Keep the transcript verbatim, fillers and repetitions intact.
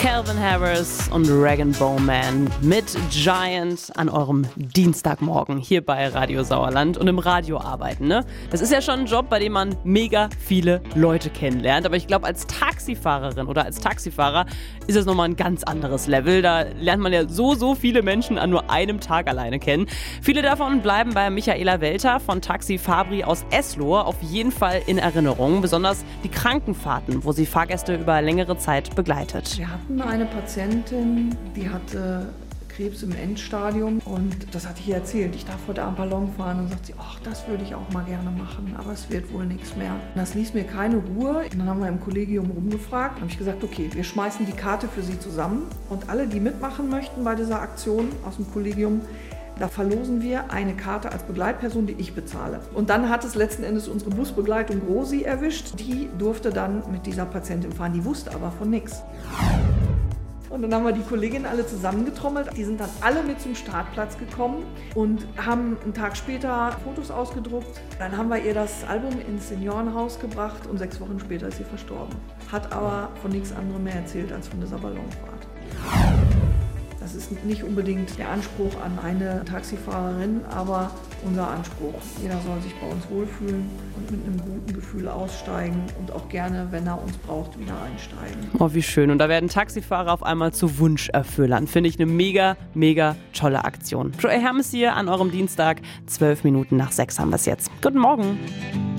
Calvin Harris und Rag and Bone Man mit Giant an eurem Dienstagmorgen hier bei Radio Sauerland und im Radio arbeiten, ne? Das ist ja schon ein Job, bei dem man mega viele Leute kennenlernt, aber ich glaube, als Taxifahrerin oder als Taxifahrer ist es nochmal ein ganz anderes Level. Da lernt man ja so, so viele Menschen an nur einem Tag alleine kennen. Viele davon bleiben bei Michaela Welter von Taxi Fabri aus Eslohe auf jeden Fall in Erinnerung, besonders die Krankenfahrten, wo sie Fahrgäste über längere Zeit begleitet. Wir hatten eine Patientin, die hatte Krebs im Endstadium und das hatte ich ihr erzählt. Ich darf heute am Ballon fahren und sagt sie, ach, das würde ich auch mal gerne machen, aber es wird wohl nichts mehr. Das ließ mir keine Ruhe. Und dann haben wir im Kollegium rumgefragt. Dann habe ich gesagt, okay, wir schmeißen die Karte für sie zusammen und alle, die mitmachen möchten bei dieser Aktion aus dem Kollegium, da verlosen wir eine Karte als Begleitperson, die ich bezahle. Und dann hat es letzten Endes unsere Busbegleitung Rosi erwischt. Die durfte dann mit dieser Patientin fahren, die wusste aber von nichts. Und dann haben wir die Kolleginnen alle zusammengetrommelt. Die sind dann alle mit zum Startplatz gekommen und haben einen Tag später Fotos ausgedruckt. Dann haben wir ihr das Album ins Seniorenhaus gebracht und sechs Wochen später ist sie verstorben. Hat aber von nichts anderem mehr erzählt als von dieser Ballonfahrt. Das ist nicht unbedingt der Anspruch an eine Taxifahrerin, aber unser Anspruch. Jeder soll sich bei uns wohlfühlen und mit einem guten Gefühl aussteigen und auch gerne, wenn er uns braucht, wieder einsteigen. Oh, wie schön. Und da werden Taxifahrer auf einmal zu Wunscherfüllern. Finde ich eine mega, mega tolle Aktion. Joey Hermes hier an eurem Dienstag. Zwölf Minuten nach sechs haben wir es jetzt. Guten Morgen.